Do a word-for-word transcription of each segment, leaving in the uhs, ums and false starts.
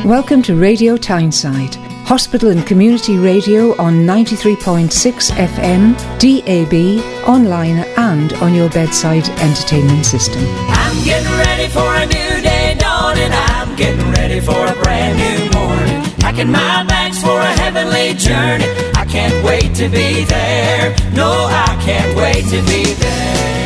Welcome to Radio Tyneside, hospital and community radio on ninety-three point six F M, D A B, online and on your bedside entertainment system. I'm getting ready for a new day dawning. I'm getting ready for a brand new morning. Packing my bags for a heavenly journey. I can't wait to be there. No, I can't wait to be there.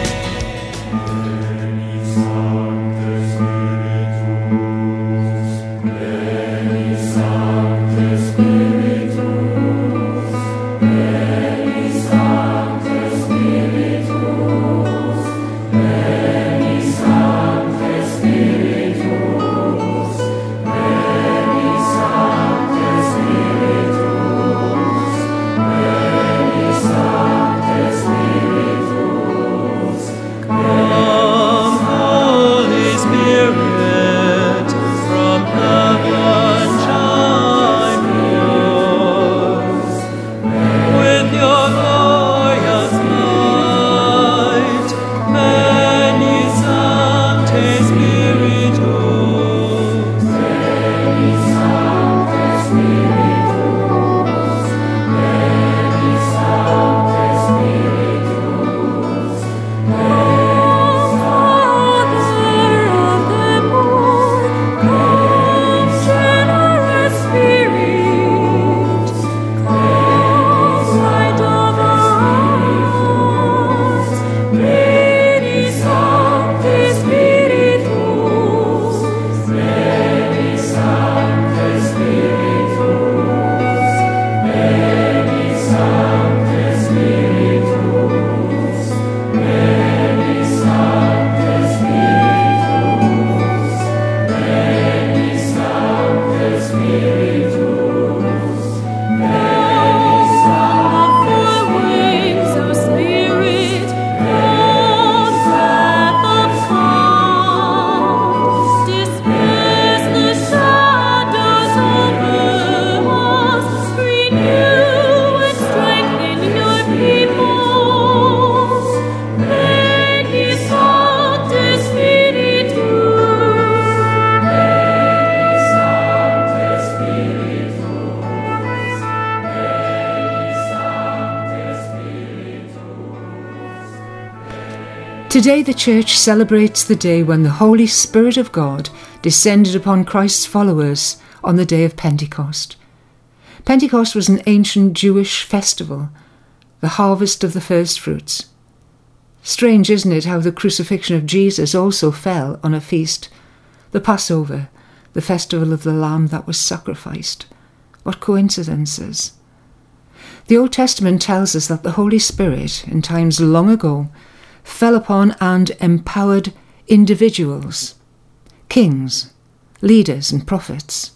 Today the Church celebrates the day when the Holy Spirit of God descended upon Christ's followers on the day of Pentecost. Pentecost was an ancient Jewish festival, the harvest of the first fruits. Strange, isn't it, how the crucifixion of Jesus also fell on a feast, the Passover, the festival of the Lamb that was sacrificed. What coincidences! The Old Testament tells us that the Holy Spirit, in times long ago, fell upon and empowered individuals, kings, leaders and prophets.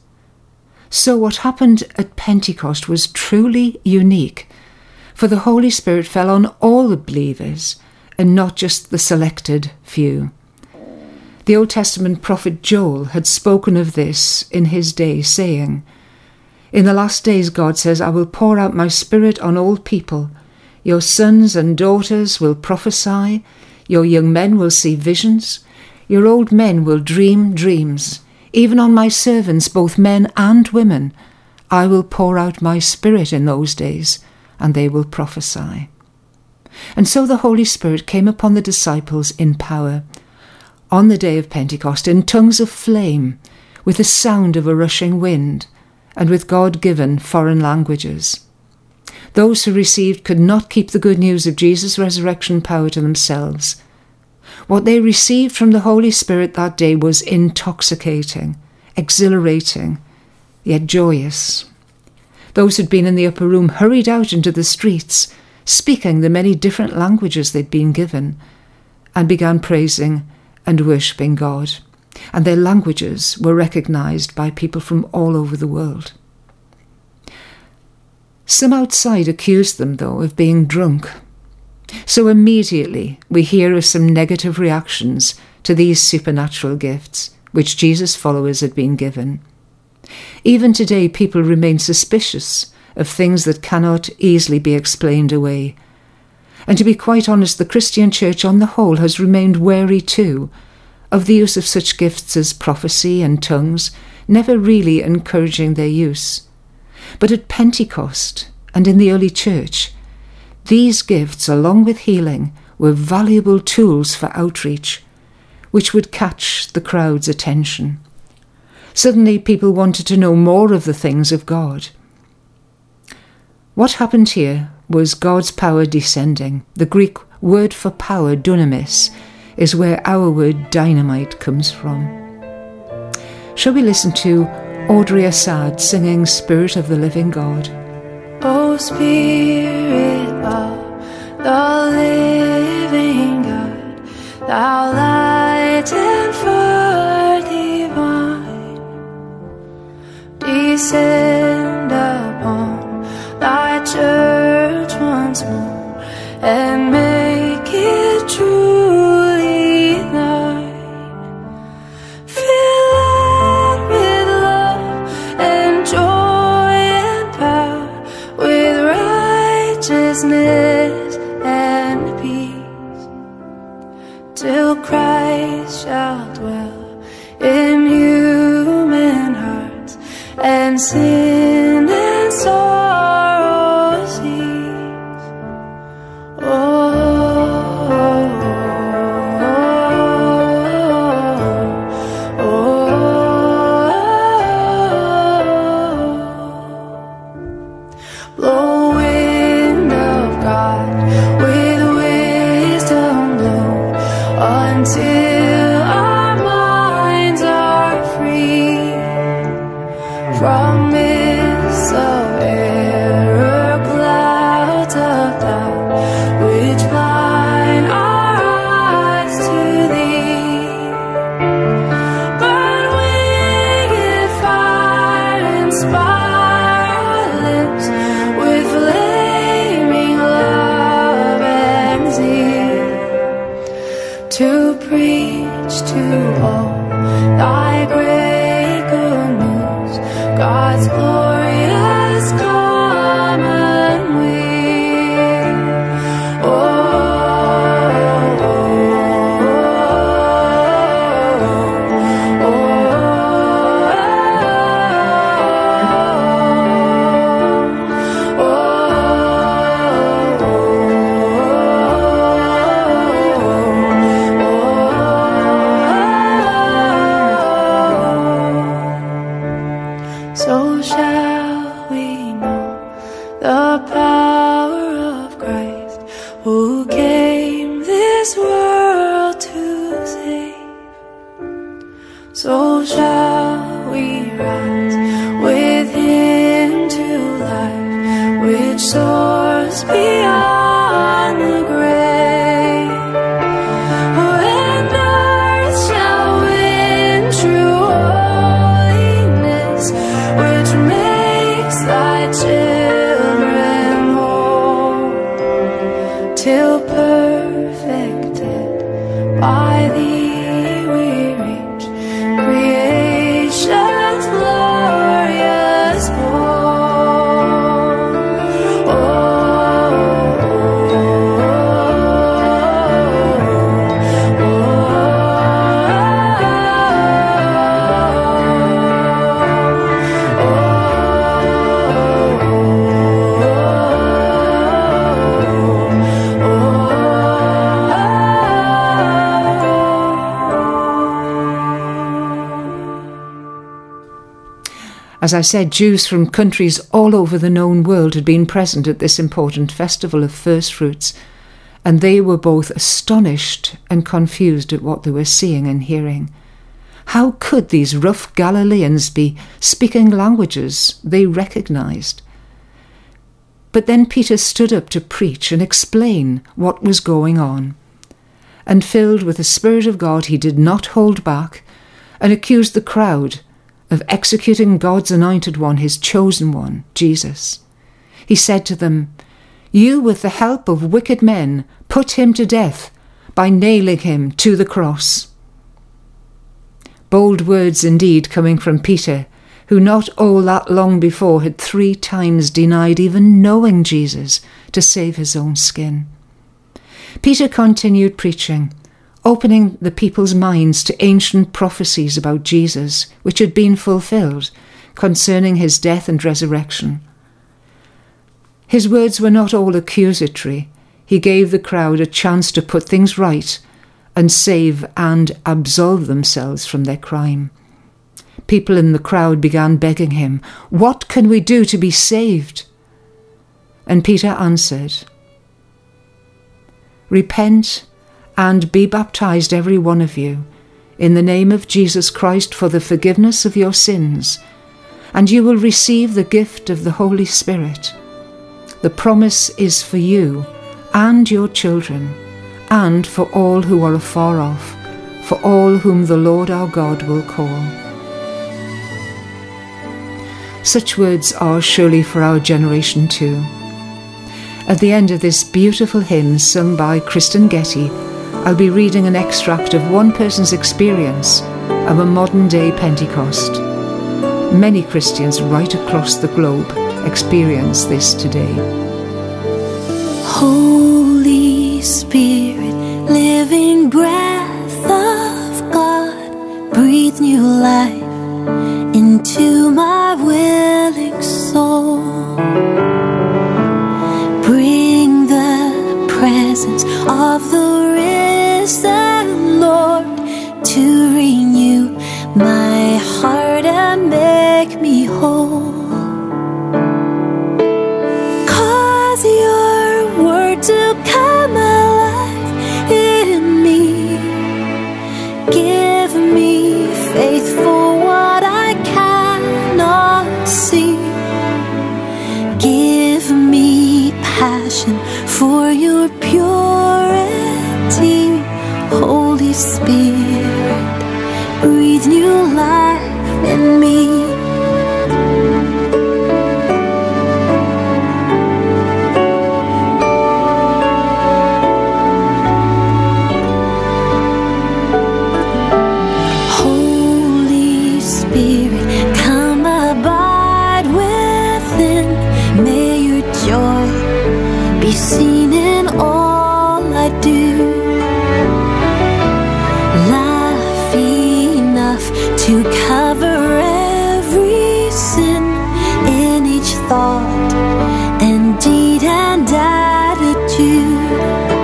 So what happened at Pentecost was truly unique, for the Holy Spirit fell on all the believers and not just the selected few. The Old Testament prophet Joel had spoken of this in his day, saying, "In the last days, God says, I will pour out my spirit on all people. Your sons and daughters will prophesy, your young men will see visions, your old men will dream dreams. Even on my servants, both men and women, I will pour out my spirit in those days, and they will prophesy." And so the Holy Spirit came upon the disciples in power, on the day of Pentecost, in tongues of flame, with the sound of a rushing wind, and with God-given foreign languages. Those who received could not keep the good news of Jesus' resurrection power to themselves. What they received from the Holy Spirit that day was intoxicating, exhilarating, yet joyous. Those who'd been in the upper room hurried out into the streets, speaking the many different languages they'd been given, and began praising and worshipping God. And their languages were recognised by people from all over the world. Some outside accused them, though, of being drunk. So immediately we hear of some negative reactions to these supernatural gifts, which Jesus' followers had been given. Even today, people remain suspicious of things that cannot easily be explained away. And to be quite honest, the Christian Church on the whole has remained wary too of the use of such gifts as prophecy and tongues, never really encouraging their use. But at Pentecost and in the early church, these gifts, along with healing, were valuable tools for outreach, which would catch the crowd's attention. Suddenly, people wanted to know more of the things of God. What happened here was God's power descending. The Greek word for power, dunamis, is where our word dynamite comes from. Shall we listen to Audrey Assad singing Spirit of the Living God? O Spirit of the living God, thou light and fire divine, descend upon thy church once more, and make it truly thine. Fill it with love and joy and power, with righteousness and peace, till Christ shall dwell in human hearts, and sin and sorrow cease. Oh, oh, oh, oh. Blow wind of God, with wisdom blow, until our minds are free from mists of error, clouds of doubt, which blind our eyes to thee. Burn winged fire, inspire our lips with flaming love and zeal, to preach to all thy great good news, God's glorious commonweal. Oh, oh, oh, oh, so shall we know the power of Christ, who came this world to save. So shall we rise with him to life, which soars beyond the grave. And earth shall win true holiness, which makes thy children whole, till perfected by thee we reach creation's glorious goal. Oh, oh, As I said, Jews from countries all over the known world had been present at this important festival of first fruits, and they were both astonished and confused at what they were seeing and hearing. How could these rough Galileans be speaking languages they recognized? But then Peter stood up to preach and explain what was going on. And filled with the Spirit of God, he did not hold back and accused the crowd of executing God's anointed one, his chosen one, Jesus. He said to them, "You, with the help of wicked men, put him to death by nailing him to the cross." Bold words indeed coming from Peter, who not all that long before had three times denied even knowing Jesus to save his own skin. Peter continued preaching, opening the people's minds to ancient prophecies about Jesus, which had been fulfilled concerning his death and resurrection. His words were not all accusatory. He gave the crowd a chance to put things right and save and absolve themselves from their crime. People in the crowd began begging him, "What can we do to be saved?" And Peter answered, "Repent and be baptized, every one of you, in the name of Jesus Christ for the forgiveness of your sins, and you will receive the gift of the Holy Spirit. The promise is for you and your children, and for all who are afar off, for all whom the Lord our God will call." Such words are surely for our generation too. At the end of this beautiful hymn sung by Kristen Getty, I'll be reading an extract of one person's experience of a modern-day Pentecost. Many Christians right across the globe experience this today. Holy Spirit, living breath of God, breathe new life into my willing soul. Bring the presence of the risen Lord to renew my heart and make me whole. 'Cause your word to come alive in me. Give me faith for what I cannot see. Give me passion for your purity. Holy Spirit, breathe new life in me. Holy Spirit, come abide within. May your joy be seen in all I do. Love enough to cover every sin in each thought and deed and attitude.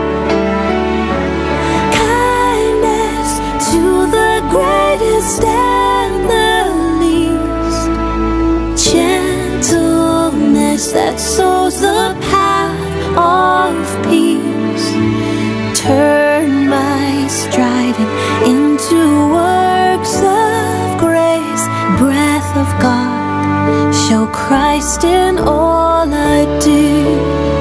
Kindness to the greatest and the least. Gentleness that sows the path of peace. Turn my striving into works of grace. Breath of God, show Christ in all I do.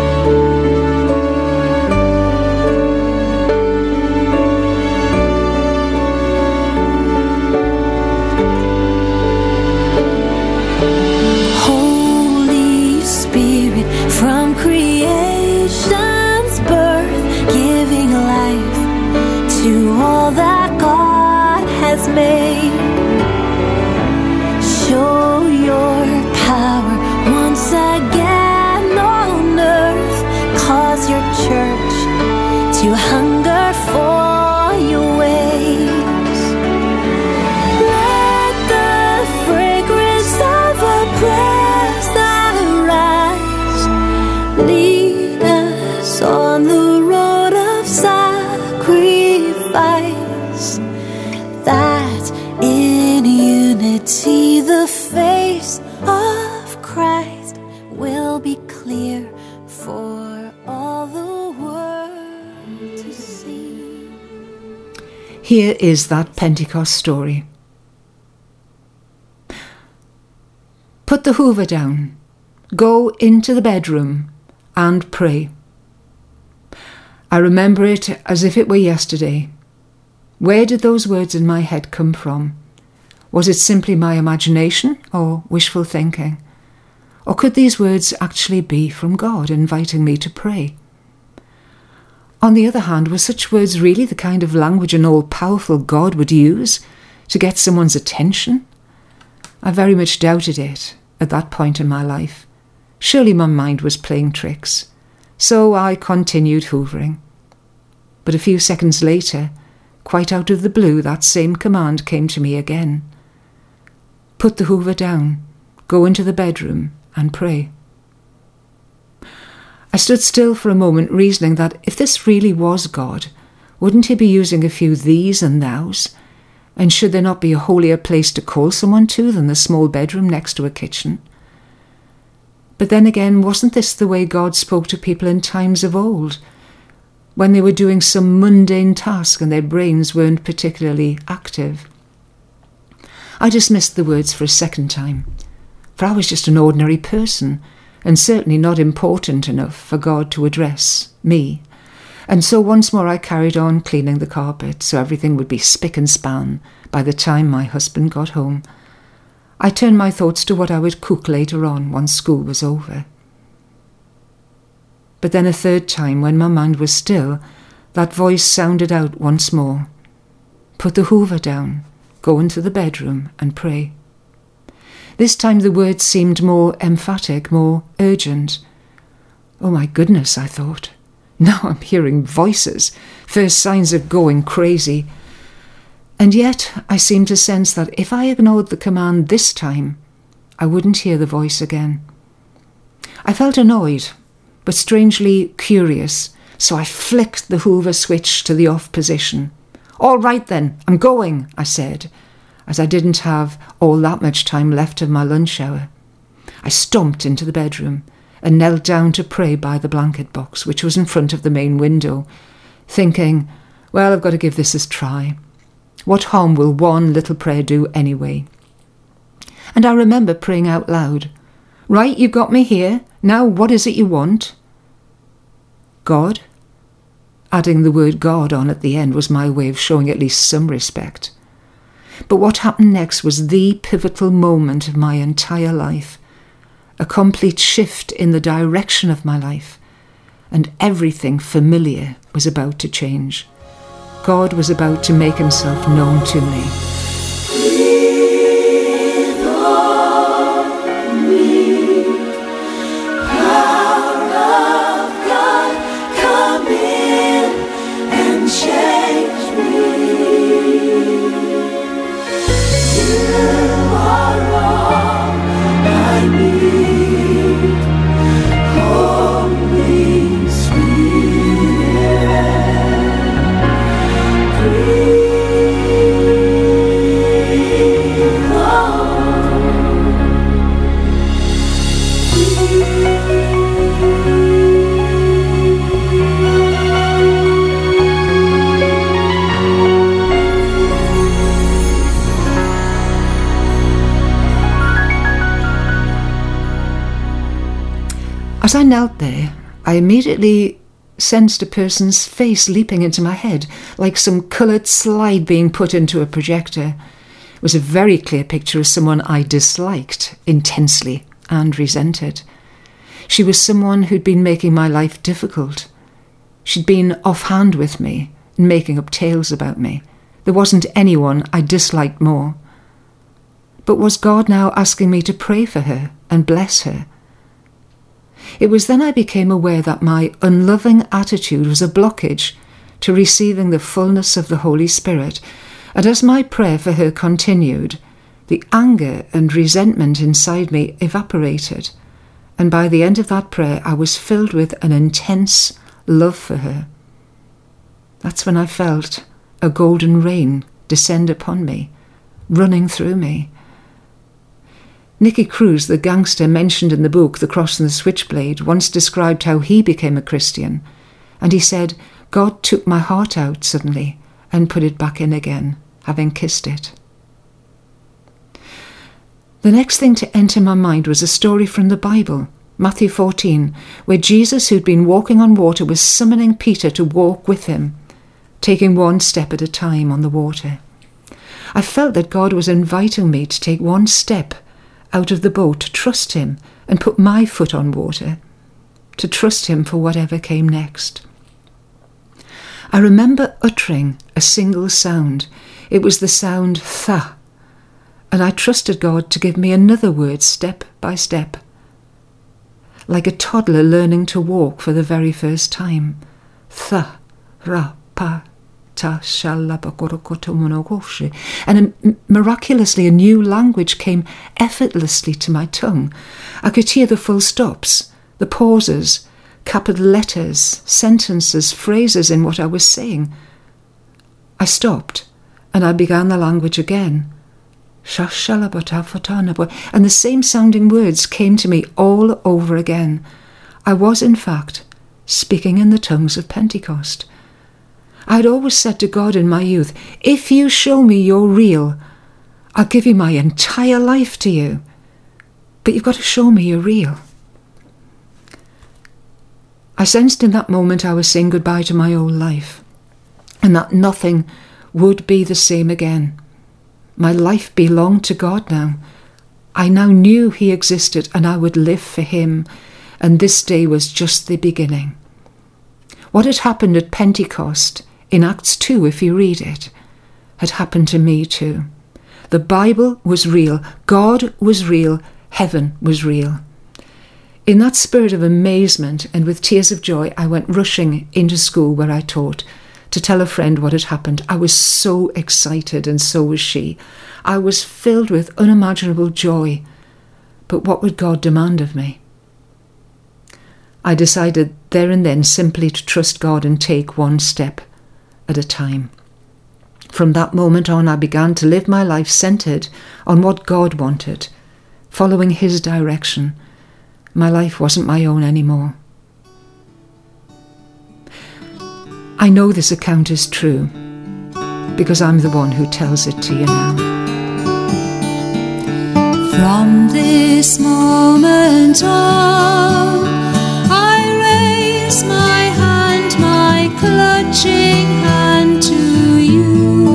Holy Spirit, from creation's birth, giving life to all that God has made. Show your power once again on earth. Cause your church to hunger for your ways. Let the fragrance of a praise arise. Lead us on the road of sacrifice, that in unity the face of Christ will be clear for all the world to see. Here is that Pentecost story. Put the hoover down, go into the bedroom and pray. I remember it as if it were yesterday. Where did those words in my head come from? Was it simply my imagination or wishful thinking? Or could these words actually be from God inviting me to pray? On the other hand, were such words really the kind of language an all-powerful God would use to get someone's attention? I very much doubted it at that point in my life. Surely my mind was playing tricks. So I continued hoovering. But a few seconds later, quite out of the blue, that same command came to me again. Put the hoover down, go into the bedroom and pray. I stood still for a moment, reasoning that if this really was God, wouldn't he be using a few these and thous? And should there not be a holier place to call someone to than the small bedroom next to a kitchen? But then again, wasn't this the way God spoke to people in times of old, when they were doing some mundane task and their brains weren't particularly active? I dismissed the words for a second time, for I was just an ordinary person, and certainly not important enough for God to address me. And so once more I carried on cleaning the carpet so everything would be spick and span by the time my husband got home. I turned my thoughts to what I would cook later on once school was over. But then a third time, when my mind was still, that voice sounded out once more. Put the hoover down, go into the bedroom and pray. This time the words seemed more emphatic, more urgent. Oh my goodness, I thought. Now I'm hearing voices, first signs of going crazy. And yet I seemed to sense that if I ignored the command this time, I wouldn't hear the voice again. I felt annoyed, but strangely curious, so I flicked the hoover switch to the off position. All right then, I'm going, I said, as I didn't have all that much time left of my lunch hour. I stomped into the bedroom and knelt down to pray by the blanket box, which was in front of the main window, thinking, well, I've got to give this a try. What harm will one little prayer do anyway? And I remember praying out loud, right, you've got me here. Now what is it you want? God? Adding the word God on at the end was my way of showing at least some respect. But what happened next was the pivotal moment of my entire life. A complete shift in the direction of my life, and everything familiar was about to change. God was about to make himself known to me. Breathe on me, power of God, come in and change me. You are all I need. Holy Spirit, breathe on. As I knelt there, I immediately sensed a person's face leaping into my head, like some coloured slide being put into a projector. It was a very clear picture of someone I disliked intensely and resented. She was someone who'd been making my life difficult. She'd been offhand with me and making up tales about me. There wasn't anyone I disliked more. But was God now asking me to pray for her and bless her? It was then I became aware that my unloving attitude was a blockage to receiving the fullness of the Holy Spirit, and as my prayer for her continued, the anger and resentment inside me evaporated, and by the end of that prayer I was filled with an intense love for her. That's when I felt a golden rain descend upon me, running through me. Nicky Cruz, the gangster mentioned in the book The Cross and the Switchblade, once described how he became a Christian, and he said, God took my heart out suddenly and put it back in again, having kissed it. The next thing to enter my mind was a story from the Bible, Matthew fourteen, where Jesus, who'd been walking on water, was summoning Peter to walk with him, taking one step at a time on the water. I felt that God was inviting me to take one step out of the boat, to trust him and put my foot on water, to trust him for whatever came next. I remember uttering a single sound. It was the sound tha, and I trusted God to give me another word step by step, like a toddler learning to walk for the very first time. Tha, ra, pa, And miraculously a new language came effortlessly to my tongue. I could hear the full stops, the pauses, capital letters, sentences, phrases in what I was saying. I stopped and I began the language again. And the same sounding words came to me all over again. I was, in fact, speaking in the tongues of Pentecost. I had always said to God in my youth, if you show me you're real, I'll give you my entire life to you. But you've got to show me you're real. I sensed in that moment I was saying goodbye to my old life, and that nothing would be the same again. My life belonged to God now. I now knew He existed and I would live for Him, and this day was just the beginning. What had happened at Pentecost, in Acts two if you read it, had happened to me too. The Bible was real, God was real, heaven was real. In that spirit of amazement and with tears of joy, I went rushing into school where I taught, to tell a friend what had happened. I was so excited, and so was she. I was filled with unimaginable joy. But what would God demand of me? I decided there and then simply to trust God and take one step at a time. From that moment on, I began to live my life centred on what God wanted, following His direction. My life wasn't my own anymore. I know this account is true because I'm the one who tells it to you now. From this moment on, I raise my hand, my clutching hand to you.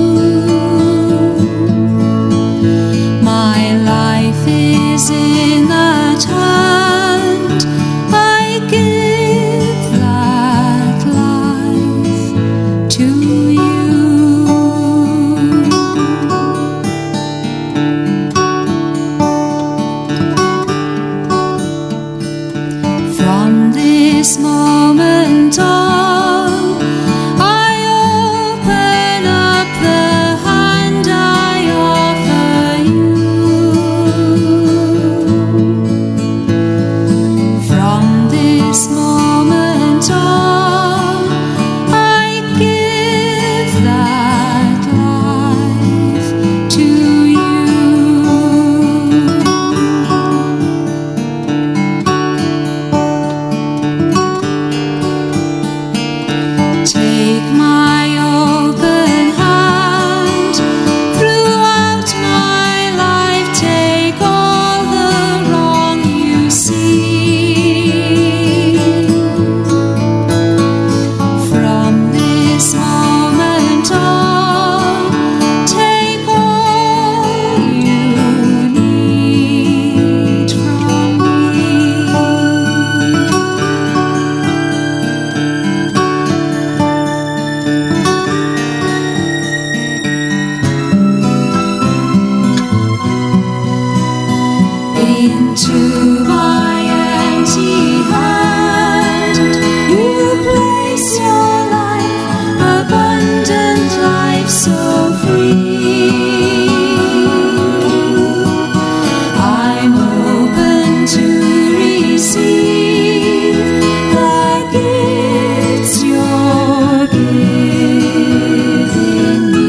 My life is in that hand. I give that life to you. From this moment on, I open up the hand I offer you. From this moment on, I give that life to you. Take my open hand throughout my life. Take all the wrong you see. From this moment on, take all you need from me. Into my empty hand, you place your life, abundant life so free. I'm open to receive the gifts you're giving me.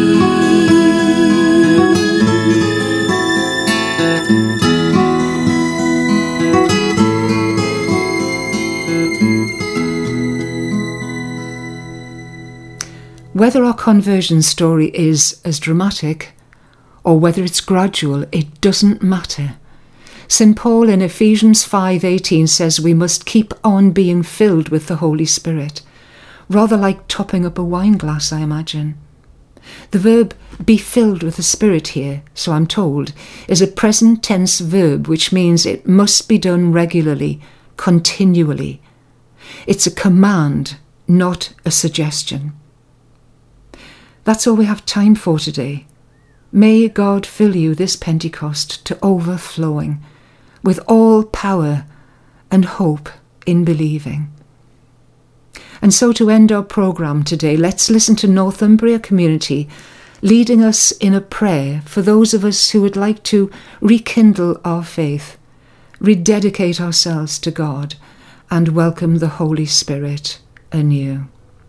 Whether our conversion story is as dramatic or whether it's gradual, it doesn't matter. Saint Paul in Ephesians five eighteen says we must keep on being filled with the Holy Spirit, rather like topping up a wine glass, I imagine. The verb be filled with the Spirit here, so I'm told, is a present tense verb which means it must be done regularly, continually. It's a command, not a suggestion. That's all we have time for today. May God fill you this Pentecost to overflowing with all power and hope in believing. And so to end our programme today, let's listen to Northumbria Community leading us in a prayer for those of us who would like to rekindle our faith, rededicate ourselves to God, and welcome the Holy Spirit anew.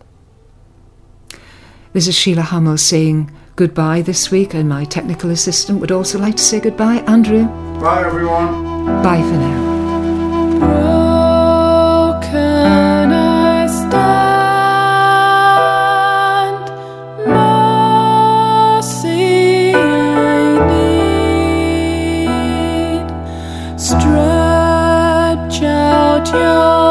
This is Sheila Hummel saying goodbye this week, and my technical assistant would also like to say goodbye. Andrew? Bye, everyone. Bye for now. Broken I stand, mercy I need. Stretch out your